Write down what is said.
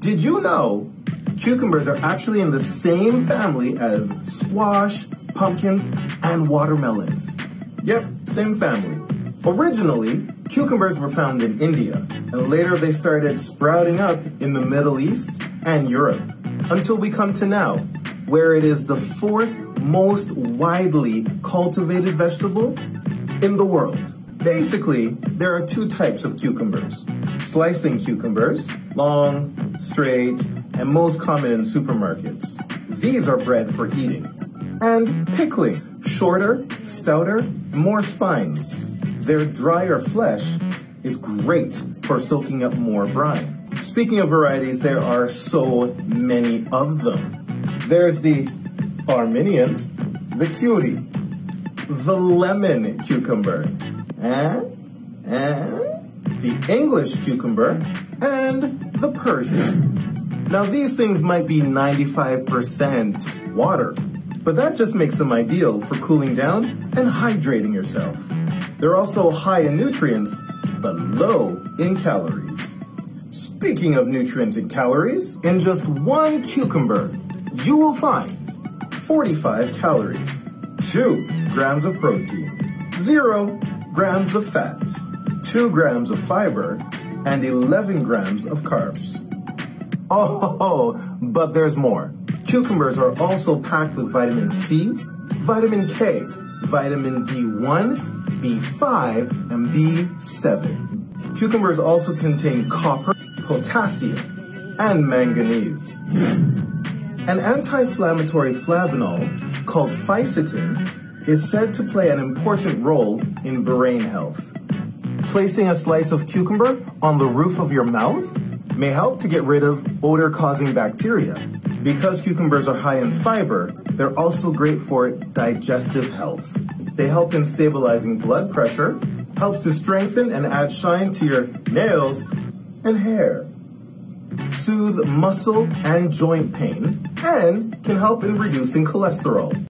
Did you know cucumbers are actually in the same family as squash, pumpkins, and watermelons? Yep, same family. Originally, cucumbers were found in India, and later they started sprouting up in the Middle East and Europe, until we come to now, where it is the fourth most widely cultivated vegetable in the world. Basically, there are two types of cucumbers. Slicing cucumbers, long, straight, and most common in supermarkets. These are bred for eating. And pickling, shorter, stouter, more spines. Their drier flesh is great for soaking up more brine. Speaking of varieties, there are so many of them. There's the Armenian, the cutie, the lemon cucumber, and the English cucumber, and the Persian. Now these things might be 95% water, but that just makes them ideal for cooling down and hydrating yourself. They're also high in nutrients, but low in calories. Speaking of nutrients and calories, in just one cucumber, you will find 45 calories, 2 grams of protein, 0 grams of fat, 2 grams of fiber, and 11 grams of carbs. Oh, but there's more. Cucumbers are also packed with vitamin C, vitamin K, vitamin B1, B5, and B7. Cucumbers also contain copper, potassium, and manganese. An anti-inflammatory flavanol called fisetin is said to play an important role in brain health. Placing a slice of cucumber on the roof of your mouth may help to get rid of odor-causing bacteria. Because cucumbers are high in fiber, they're also great for digestive health. They help in stabilizing blood pressure, helps to strengthen and add shine to your nails and hair, soothe muscle and joint pain, and can help in reducing cholesterol.